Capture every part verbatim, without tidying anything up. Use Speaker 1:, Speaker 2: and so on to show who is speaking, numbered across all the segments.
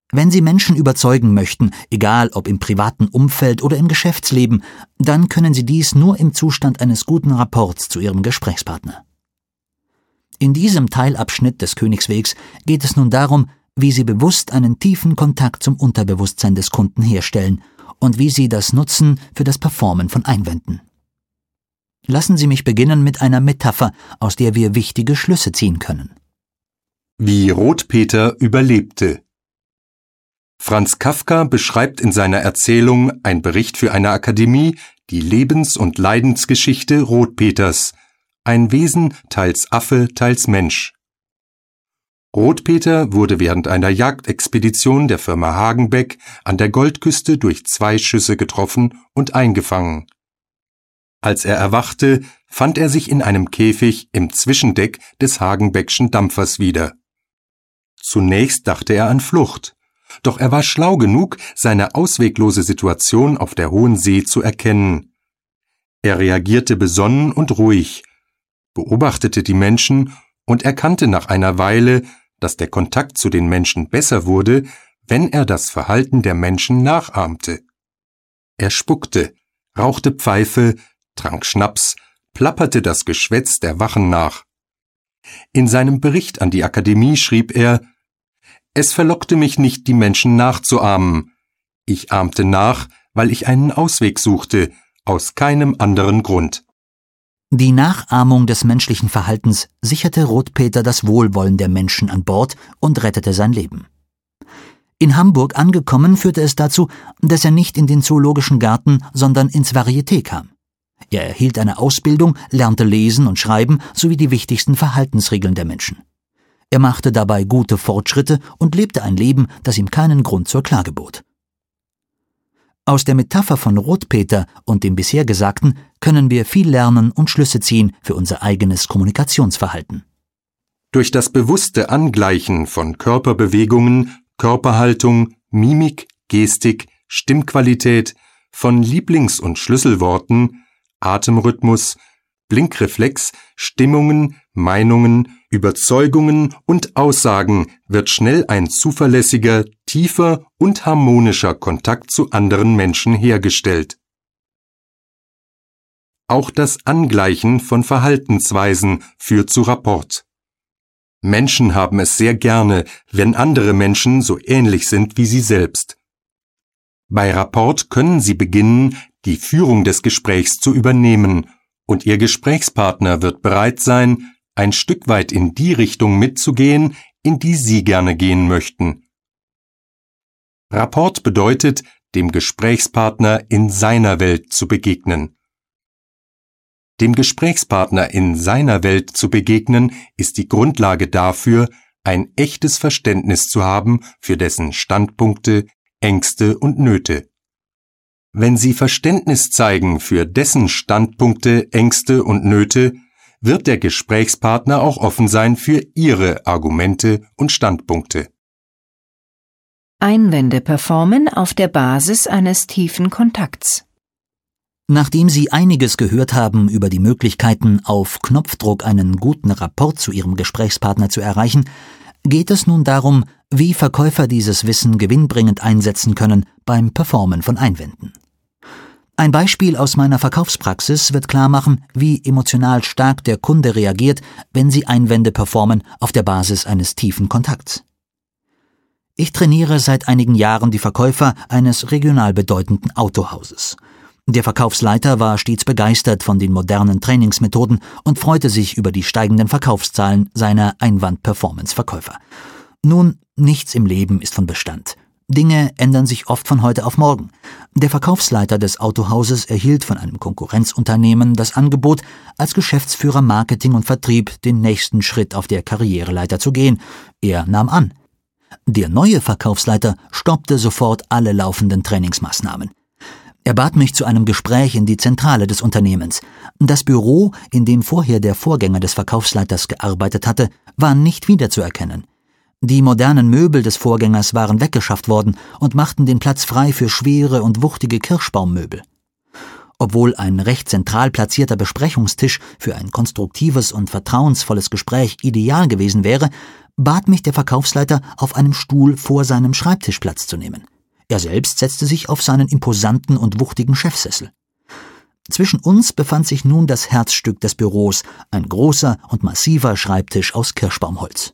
Speaker 1: Wenn Sie Menschen überzeugen möchten, egal ob im privaten Umfeld oder im Geschäftsleben, dann können Sie dies nur im Zustand eines guten Rapports zu Ihrem Gesprächspartner. In diesem Teilabschnitt des Königswegs geht es nun darum, wie Sie bewusst einen tiefen Kontakt zum Unterbewusstsein des Kunden herstellen und wie Sie das nutzen für das Performen von Einwänden. Lassen Sie mich beginnen mit einer Metapher, aus der wir wichtige Schlüsse ziehen können.
Speaker 2: Wie Rotpeter überlebte. Franz Kafka beschreibt in seiner Erzählung Ein Bericht für eine Akademie die Lebens- und Leidensgeschichte Rotpeters, ein Wesen teils Affe, teils Mensch. Rotpeter wurde während einer Jagdexpedition der Firma Hagenbeck an der Goldküste durch zwei Schüsse getroffen und eingefangen. Als er erwachte, fand er sich in einem Käfig im Zwischendeck des Hagenbeckschen Dampfers wieder. Zunächst dachte er an Flucht, doch er war schlau genug, seine ausweglose Situation auf der hohen See zu erkennen. Er reagierte besonnen und ruhig, beobachtete die Menschen und erkannte nach einer Weile, dass der Kontakt zu den Menschen besser wurde, wenn er das Verhalten der Menschen nachahmte. Er spuckte, rauchte Pfeife, trank Schnaps, plapperte das Geschwätz der Wachen nach. In seinem Bericht an die Akademie schrieb er: Es verlockte mich nicht, die Menschen nachzuahmen. Ich ahmte nach, weil ich einen Ausweg suchte, aus keinem anderen Grund.
Speaker 1: Die Nachahmung des menschlichen Verhaltens sicherte Rotpeter das Wohlwollen der Menschen an Bord und rettete sein Leben. In Hamburg angekommen, führte es dazu, dass er nicht in den Zoologischen Garten, sondern ins Varieté kam. Er erhielt eine Ausbildung, lernte lesen und schreiben sowie die wichtigsten Verhaltensregeln der Menschen. Er machte dabei gute Fortschritte und lebte ein Leben, das ihm keinen Grund zur Klage bot. Aus der Metapher von Rotpeter und dem bisher Gesagten können wir viel lernen und Schlüsse ziehen für unser eigenes Kommunikationsverhalten.
Speaker 2: Durch das bewusste Angleichen von Körperbewegungen, Körperhaltung, Mimik, Gestik, Stimmqualität, von Lieblings- und Schlüsselworten, Atemrhythmus, Blinkreflex, Stimmungen, Meinungen, Überzeugungen und Aussagen wird schnell ein zuverlässiger, tiefer und harmonischer Kontakt zu anderen Menschen hergestellt. Auch das Angleichen von Verhaltensweisen führt zu Rapport. Menschen haben es sehr gerne, wenn andere Menschen so ähnlich sind wie sie selbst. Bei Rapport können sie beginnen, die Führung des Gesprächs zu übernehmen, und Ihr Gesprächspartner wird bereit sein, ein Stück weit in die Richtung mitzugehen, in die Sie gerne gehen möchten. Rapport bedeutet, dem Gesprächspartner in seiner Welt zu begegnen. Dem Gesprächspartner in seiner Welt zu begegnen, ist die Grundlage dafür, ein echtes Verständnis zu haben für dessen Standpunkte, Ängste und Nöte. Wenn Sie Verständnis zeigen für dessen Standpunkte, Ängste und Nöte, wird der Gesprächspartner auch offen sein für Ihre Argumente und Standpunkte.
Speaker 3: Einwände performen auf der Basis eines tiefen Kontakts.
Speaker 1: Nachdem Sie einiges gehört haben über die Möglichkeiten, auf Knopfdruck einen guten Rapport zu Ihrem Gesprächspartner zu erreichen, geht es nun darum, wie Verkäufer dieses Wissen gewinnbringend einsetzen können beim Performen von Einwänden. Ein Beispiel aus meiner Verkaufspraxis wird klarmachen, wie emotional stark der Kunde reagiert, wenn Sie Einwände performen auf der Basis eines tiefen Kontakts. Ich trainiere seit einigen Jahren die Verkäufer eines regional bedeutenden Autohauses. Der Verkaufsleiter war stets begeistert von den modernen Trainingsmethoden und freute sich über die steigenden Verkaufszahlen seiner Einwand-Performance-Verkäufer. Nun, nichts im Leben ist von Bestand. Dinge ändern sich oft von heute auf morgen. Der Verkaufsleiter des Autohauses erhielt von einem Konkurrenzunternehmen das Angebot, als Geschäftsführer Marketing und Vertrieb den nächsten Schritt auf der Karriereleiter zu gehen. Er nahm an. Der neue Verkaufsleiter stoppte sofort alle laufenden Trainingsmaßnahmen. Er bat mich zu einem Gespräch in die Zentrale des Unternehmens. Das Büro, in dem vorher der Vorgänger des Verkaufsleiters gearbeitet hatte, war nicht wiederzuerkennen. Die modernen Möbel des Vorgängers waren weggeschafft worden und machten den Platz frei für schwere und wuchtige Kirschbaummöbel. Obwohl ein recht zentral platzierter Besprechungstisch für ein konstruktives und vertrauensvolles Gespräch ideal gewesen wäre, bat mich der Verkaufsleiter, auf einem Stuhl vor seinem Schreibtisch Platz zu nehmen. Er selbst setzte sich auf seinen imposanten und wuchtigen Chefsessel. Zwischen uns befand sich nun das Herzstück des Büros, ein großer und massiver Schreibtisch aus Kirschbaumholz.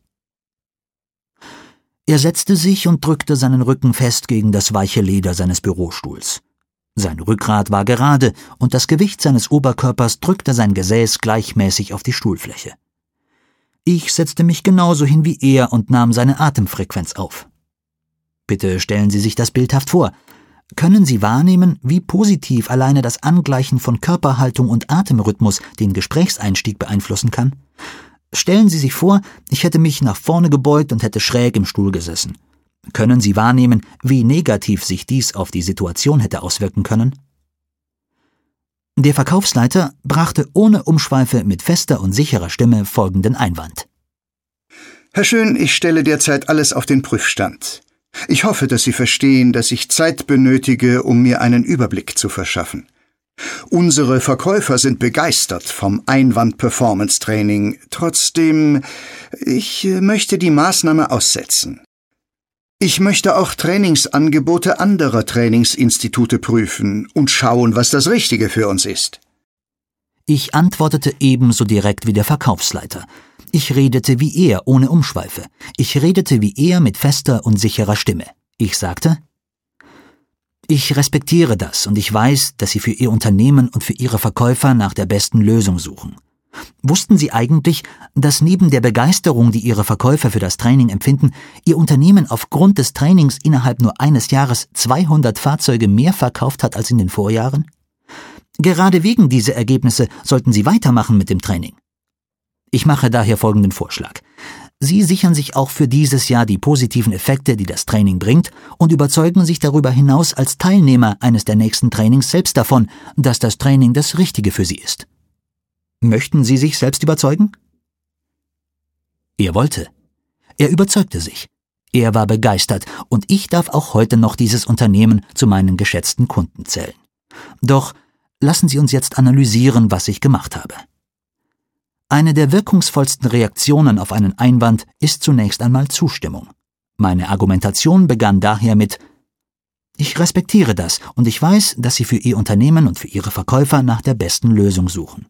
Speaker 1: Er setzte sich und drückte seinen Rücken fest gegen das weiche Leder seines Bürostuhls. Sein Rückgrat war gerade und das Gewicht seines Oberkörpers drückte sein Gesäß gleichmäßig auf die Stuhlfläche. Ich setzte mich genauso hin wie er und nahm seine Atemfrequenz auf. Bitte stellen Sie sich das bildhaft vor. Können Sie wahrnehmen, wie positiv alleine das Angleichen von Körperhaltung und Atemrhythmus den Gesprächseinstieg beeinflussen kann? Stellen Sie sich vor, ich hätte mich nach vorne gebeugt und hätte schräg im Stuhl gesessen. Können Sie wahrnehmen, wie negativ sich dies auf die Situation hätte auswirken können? Der Verkaufsleiter brachte ohne Umschweife mit fester und sicherer Stimme folgenden Einwand.
Speaker 4: Herr Schön, ich stelle derzeit alles auf den Prüfstand. Ich hoffe, dass Sie verstehen, dass ich Zeit benötige, um mir einen Überblick zu verschaffen. Unsere Verkäufer sind begeistert vom Einwand-Performance-Training. Trotzdem, ich möchte die Maßnahme aussetzen. Ich möchte auch Trainingsangebote anderer Trainingsinstitute prüfen und schauen, was das Richtige für uns ist.
Speaker 1: Ich antwortete ebenso direkt wie der Verkaufsleiter. Ich redete wie er, ohne Umschweife. Ich redete wie er mit fester und sicherer Stimme. Ich sagte: Ich respektiere das und ich weiß, dass Sie für Ihr Unternehmen und für Ihre Verkäufer nach der besten Lösung suchen. Wussten Sie eigentlich, dass neben der Begeisterung, die Ihre Verkäufer für das Training empfinden, Ihr Unternehmen aufgrund des Trainings innerhalb nur eines Jahres zweihundert Fahrzeuge mehr verkauft hat als in den Vorjahren? Gerade wegen dieser Ergebnisse sollten Sie weitermachen mit dem Training. Ich mache daher folgenden Vorschlag. Sie sichern sich auch für dieses Jahr die positiven Effekte, die das Training bringt, und überzeugen sich darüber hinaus als Teilnehmer eines der nächsten Trainings selbst davon, dass das Training das Richtige für Sie ist. Möchten Sie sich selbst überzeugen? Er wollte. Er überzeugte sich. Er war begeistert, und ich darf auch heute noch dieses Unternehmen zu meinen geschätzten Kunden zählen. Doch lassen Sie uns jetzt analysieren, was ich gemacht habe. Eine der wirkungsvollsten Reaktionen auf einen Einwand ist zunächst einmal Zustimmung. Meine Argumentation begann daher mit: Ich respektiere das und ich weiß, dass Sie für Ihr Unternehmen und für Ihre Verkäufer nach der besten Lösung suchen.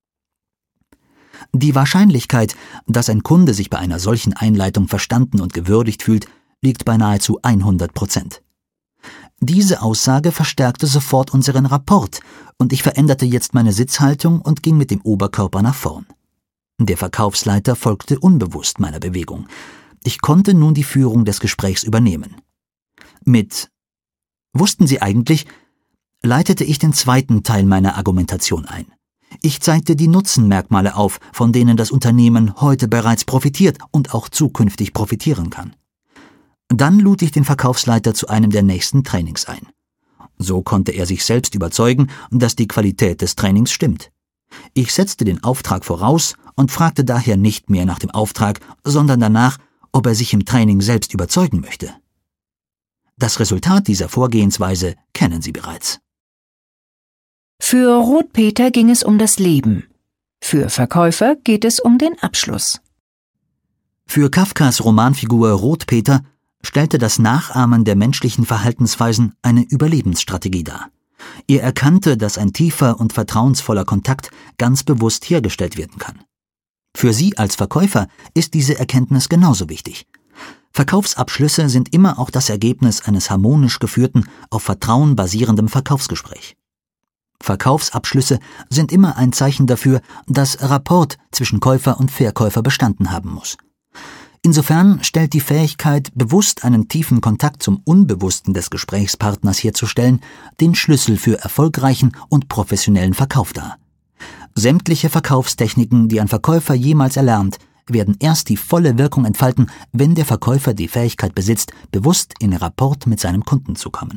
Speaker 1: Die Wahrscheinlichkeit, dass ein Kunde sich bei einer solchen Einleitung verstanden und gewürdigt fühlt, liegt bei nahezu hundert Prozent. Diese Aussage verstärkte sofort unseren Rapport und ich veränderte jetzt meine Sitzhaltung und ging mit dem Oberkörper nach vorn. Der Verkaufsleiter folgte unbewusst meiner Bewegung. Ich konnte nun die Führung des Gesprächs übernehmen. Mit »Wussten Sie eigentlich?« leitete ich den zweiten Teil meiner Argumentation ein. Ich zeigte die Nutzenmerkmale auf, von denen das Unternehmen heute bereits profitiert und auch zukünftig profitieren kann. Dann lud ich den Verkaufsleiter zu einem der nächsten Trainings ein. So konnte er sich selbst überzeugen, dass die Qualität des Trainings stimmt. Ich setzte den Auftrag voraus und fragte daher nicht mehr nach dem Auftrag, sondern danach, ob er sich im Training selbst überzeugen möchte. Das Resultat dieser Vorgehensweise kennen Sie bereits.
Speaker 3: Für Roth-Peter ging es um das Leben. Für Verkäufer geht es um den Abschluss.
Speaker 1: Für Kafkas Romanfigur Roth-Peter stellte das Nachahmen der menschlichen Verhaltensweisen eine Überlebensstrategie dar. Er erkannte, dass ein tiefer und vertrauensvoller Kontakt ganz bewusst hergestellt werden kann. Für Sie als Verkäufer ist diese Erkenntnis genauso wichtig. Verkaufsabschlüsse sind immer auch das Ergebnis eines harmonisch geführten, auf Vertrauen basierendem Verkaufsgespräch. Verkaufsabschlüsse sind immer ein Zeichen dafür, dass Rapport zwischen Käufer und Verkäufer bestanden haben muss. Insofern stellt die Fähigkeit, bewusst einen tiefen Kontakt zum Unbewussten des Gesprächspartners herzustellen, den Schlüssel für erfolgreichen und professionellen Verkauf dar. Sämtliche Verkaufstechniken, die ein Verkäufer jemals erlernt, werden erst die volle Wirkung entfalten, wenn der Verkäufer die Fähigkeit besitzt, bewusst in Rapport mit seinem Kunden zu kommen.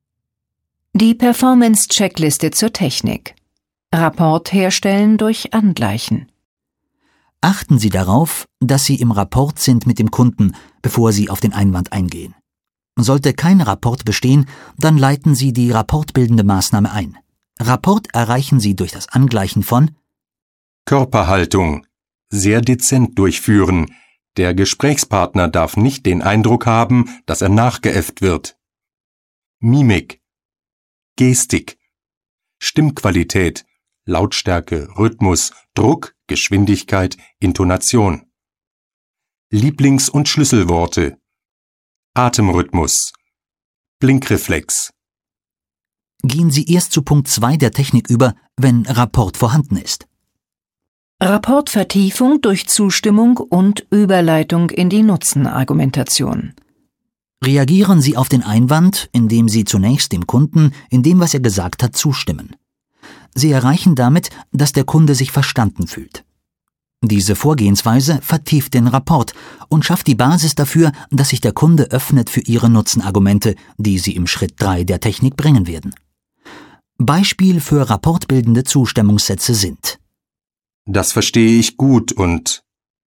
Speaker 3: Die Performance-Checkliste zur Technik. Rapport herstellen durch Angleichen.
Speaker 1: Achten Sie darauf, dass Sie im Rapport sind mit dem Kunden, bevor Sie auf den Einwand eingehen. Sollte kein Rapport bestehen, dann leiten Sie die rapportbildende Maßnahme ein. Rapport erreichen Sie durch das Angleichen von
Speaker 2: Körperhaltung. Sehr dezent durchführen. Der Gesprächspartner darf nicht den Eindruck haben, dass er nachgeäfft wird. Mimik. Gestik. Stimmqualität. Lautstärke, Rhythmus, Druck, Geschwindigkeit, Intonation. Lieblings- und Schlüsselworte. Atemrhythmus. Blinkreflex.
Speaker 1: Gehen Sie erst zu Punkt zwei der Technik über, wenn Rapport vorhanden ist.
Speaker 3: Rapportvertiefung durch Zustimmung und Überleitung in die Nutzenargumentation.
Speaker 1: Reagieren Sie auf den Einwand, indem Sie zunächst dem Kunden in dem, was er gesagt hat, zustimmen. Sie erreichen damit, dass der Kunde sich verstanden fühlt. Diese Vorgehensweise vertieft den Rapport und schafft die Basis dafür, dass sich der Kunde öffnet für Ihre Nutzenargumente, die Sie im Schritt drei der Technik bringen werden. Beispiel für rapportbildende Zustimmungssätze sind:
Speaker 2: Das verstehe ich gut und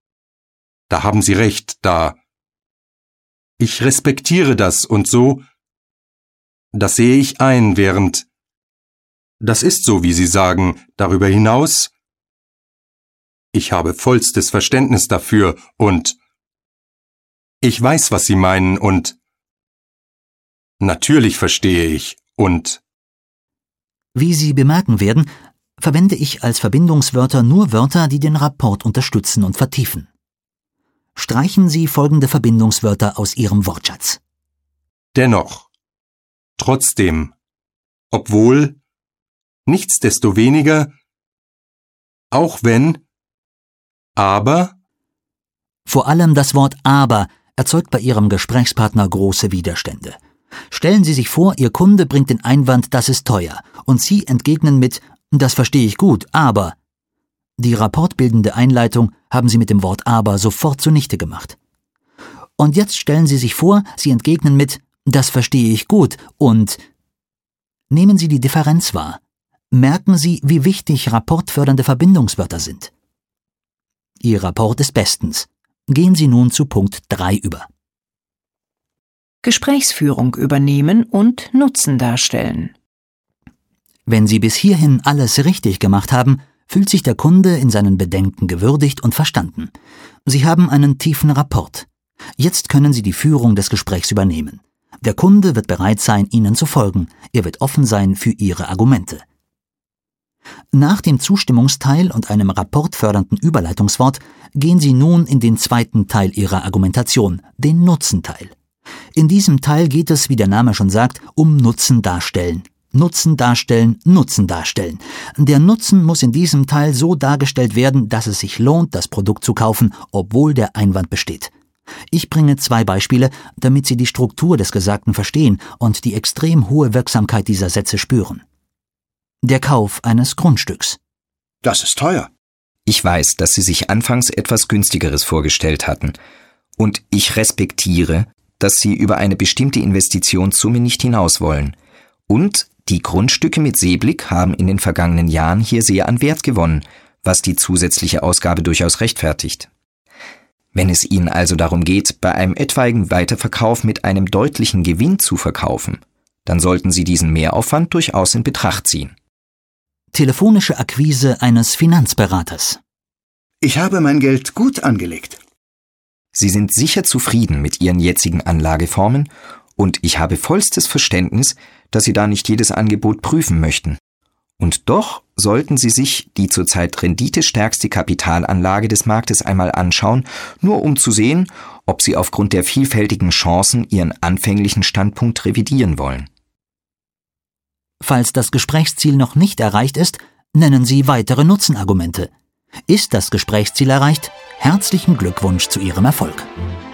Speaker 2: da haben Sie recht, da ich respektiere das und so, das sehe ich ein, während das ist so, wie Sie sagen, darüber hinaus ich habe vollstes Verständnis dafür und ich weiß, was Sie meinen und natürlich verstehe ich und
Speaker 1: Wie Sie bemerken werden, verwende ich als Verbindungswörter nur Wörter, die den Rapport unterstützen und vertiefen. Streichen Sie folgende Verbindungswörter aus Ihrem Wortschatz:
Speaker 2: dennoch, trotzdem, obwohl, nichtsdestoweniger, auch wenn, aber.
Speaker 1: Vor allem das Wort aber erzeugt bei Ihrem Gesprächspartner große Widerstände. Stellen Sie sich vor, Ihr Kunde bringt den Einwand, das ist teuer, und Sie entgegnen mit, das verstehe ich gut, aber. Die rapportbildende Einleitung haben Sie mit dem Wort aber sofort zunichte gemacht. Und jetzt stellen Sie sich vor, Sie entgegnen mit, das verstehe ich gut, und. Nehmen Sie die Differenz wahr. Merken Sie, wie wichtig rapportfördernde Verbindungswörter sind. Ihr Rapport ist bestens. Gehen Sie nun zu Punkt drei über.
Speaker 3: Gesprächsführung übernehmen und Nutzen darstellen.
Speaker 1: Wenn Sie bis hierhin alles richtig gemacht haben, fühlt sich der Kunde in seinen Bedenken gewürdigt und verstanden. Sie haben einen tiefen Rapport. Jetzt können Sie die Führung des Gesprächs übernehmen. Der Kunde wird bereit sein, Ihnen zu folgen. Er wird offen sein für Ihre Argumente. Nach dem Zustimmungsteil und einem rapportfördernden Überleitungswort gehen Sie nun in den zweiten Teil Ihrer Argumentation, den Nutzenteil. In diesem Teil geht es, wie der Name schon sagt, um Nutzen darstellen. Nutzen darstellen, Nutzen darstellen. Der Nutzen muss in diesem Teil so dargestellt werden, dass es sich lohnt, das Produkt zu kaufen, obwohl der Einwand besteht. Ich bringe zwei Beispiele, damit Sie die Struktur des Gesagten verstehen und die extrem hohe Wirksamkeit dieser Sätze spüren. Der Kauf eines Grundstücks.
Speaker 4: Das ist teuer.
Speaker 5: Ich weiß, dass Sie sich anfangs etwas Günstigeres vorgestellt hatten. Und ich respektiere, dass Sie über eine bestimmte Investitionssumme nicht hinaus wollen. Und die Grundstücke mit Seeblick haben in den vergangenen Jahren hier sehr an Wert gewonnen, was die zusätzliche Ausgabe durchaus rechtfertigt. Wenn es Ihnen also darum geht, bei einem etwaigen Weiterverkauf mit einem deutlichen Gewinn zu verkaufen, dann sollten Sie diesen Mehraufwand durchaus in Betracht ziehen.
Speaker 1: Telefonische Akquise eines Finanzberaters.
Speaker 4: Ich habe mein Geld gut angelegt.
Speaker 5: Sie sind sicher zufrieden mit Ihren jetzigen Anlageformen und ich habe vollstes Verständnis, dass Sie da nicht jedes Angebot prüfen möchten. Und doch sollten Sie sich die zurzeit renditestärkste Kapitalanlage des Marktes einmal anschauen, nur um zu sehen, ob Sie aufgrund der vielfältigen Chancen Ihren anfänglichen Standpunkt revidieren wollen.
Speaker 1: Falls das Gesprächsziel noch nicht erreicht ist, nennen Sie weitere Nutzenargumente. Ist das Gesprächsziel erreicht? Herzlichen Glückwunsch zu Ihrem Erfolg.